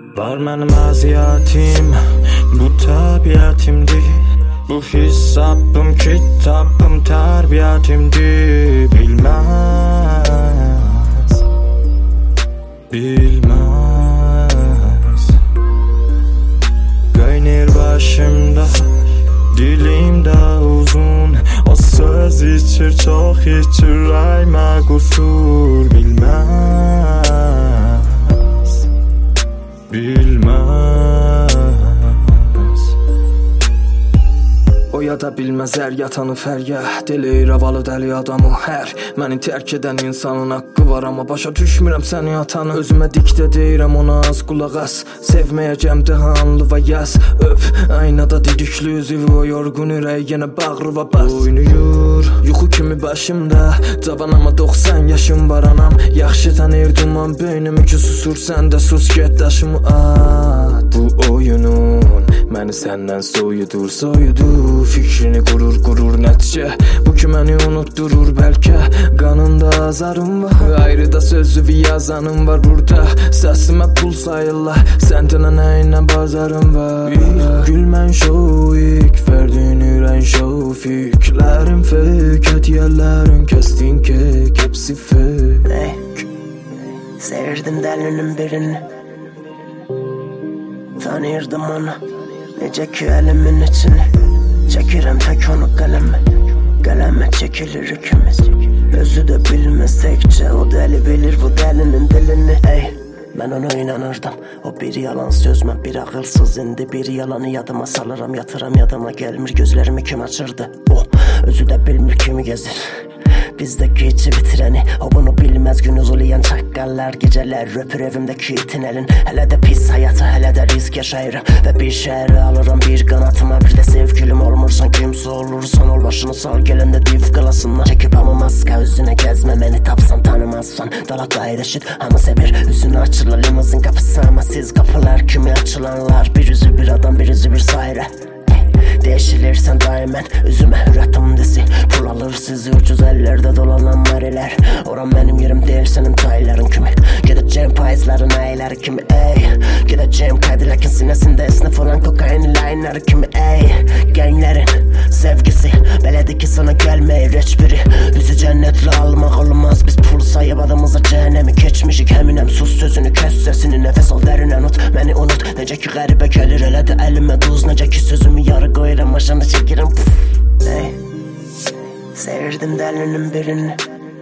Var mənim əziyyətim, bu təbiətimdir. Bu hesabım, kitabım, tərbiyyətimdir. Bilməz, bilməz. Qaynır başımda, dilimdə uzun. O söz içir, çox içir, ürəyimə qusur. Bilməz, bilməz. O yada bilməz hər yatanı fərgah. Deləyir havalı dəli adamı hər. Məni tərk edən insanın haqqı var, amma başa düşmürəm səni atanı. Özümə dikdə deyirəm ona az qulaq as. Sevməyəcəm dəhanlı və yaz. Öp, aynada didikli üzüvü, o yorğun ürək yenə bağrı və bas. Oynuyur, yuxu kimi başımda. Cavan amma 90 yaşım var anam. Yaxşı tanıyırdım an beynimi ki susur, sən də sus get daşımı at. Bu oyunun məni səndən soyudur, soyudur. Fikrini qurur nəticə. Bu ki məni unutdurur bəlkə. Qanında azarım var, ayrıda sözlü yazanım var burada. Səsimə pul sayırlar, səndənə nəyinlə bazarım var. Gülmən şovik, verdin ürən şovik. Fiklərim fake, hədiyyələrin kəstin kek, hepsi fake. Seyirdim dəlinin birini, tanıyırdım onu. Necə ki əlimin içini, çəkirəm tək onu qələmə. Qələmə çəkilir ikimiz, özü də bilməz təkcə. O dəli bilir bu dəlinin dilini. Mən ona inanırdım, o bir yalan sözmə, bir ağılsız indi. Bir yalanı yadıma salıram, yatıram yadıma gəlmir. Gözlərimi kim açırdı, o özü də bilmir kimi gəzir. Bizdəki içi bitirəni, o bunu bilməz. Gün uzulayan çaqqallar, gecələr öpür evimdəki itin əlin. Hələ də pis həyatı, hələ də risk yaşayıram. Və bir şəhəri alıram bir qanatıma. Bir də sevgilim olmursan, kimsə olursan, ol başını sal gələndə div qalasından. Çəkib hamı maska, üzünə gəzmə, məni tapsan tanımazsan. Dala qayır eşit, hamı sevir, üzünü açırlar. Limuzin qapısı ama siz qapılar kimi açılanlar. Bir üzü bir adam, bir üzü bir sayrə. Değişilirsən daimən üzümə hürətim desi. Pul alır sizi ucuz əllərdə dolanan marilər. Oran mənim yerim deyil sənin tayların kimi. Gedəcəyim paizlərin əyləri kimi Gedəcəyim Cadillac-in sinəsində esnif olan kokain line'ları kimi Gənglərin sevgisi belədir ki sana gəlməyir heç biri. Bizi cənnətlə almaq olmaz, biz pul sayıb adamıza cəhənnəmi keçmişik. Həminəm sus sözünü, kəs səsini, nəfəs al dərinən ut. Məni unut, necə ki qəribə gəlir elə də əlimə duz. Necə ki sözümü yarı qoyuram, maşanı çəkirəm. Seyirdim dəlinin birini,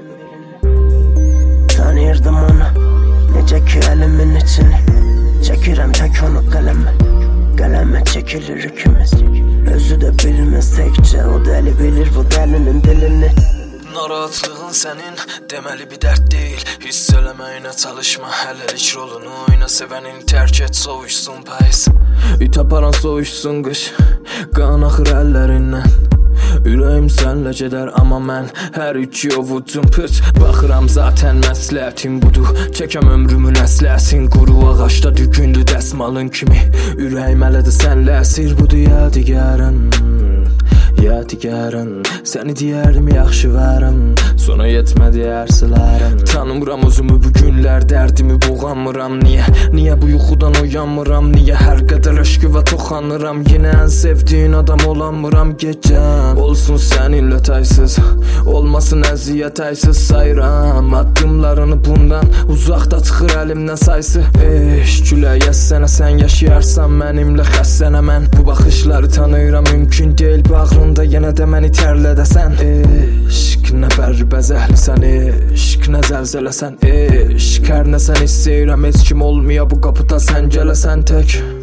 tanıyırdım onu. Necə ki əlimin içini, çəkirəm tək onu qələmə. Qələmə çəkilir ikimiz, özü də bilməz təkcə. O dəli bilir bu dəlinin dilini. Narahatlığın sənin deməli bir dərd deyil. Hiss eləməyinə çalışma, hələlik rolunu oyna. Sevənin tərk et, soğuşsun payız. Üt aparan soğuşsun qış, qan axır əllərindən. Ürəyim sənlə gedər, amma mən hər iki ovucum püt. Baxıram zaten məsləhətim budur, çəkəm ömrümün əsləsin. Quru ağaçda düğündü dəsmalın kimi. Ürəyim hələ də sənlə əsir, budur yadigarın. Yadigarın, səni deyərim yaxşı varım. Sona yetmədi ərsələrim. Tanımıram özümü bu günlər, dərdimi boğanmıram. Niyə bu yuxudan oyanmıram? Niyə hər qədər aşkıva toxanıram? Yenə ən sevdiyin adam olanmıram. Gecəm olsun səninlə taysız, olmasın əziyyət aysız sayıram. Addımlarını bundan uzaqda çıxır əlimdən saysı. Güləyə sənə, sən yaşayarsan mənimlə xəstənə mən. Bu baxışları tanıyıram, mümkün deyil bağrında yenə də məni tərlədəsən. Eşq nə bərbəzəhlisən, eşq nə zəlzələsən, eşq hər nə sən istəyirəm. Heç kim olmaya bu qapıda sən gələsən tək.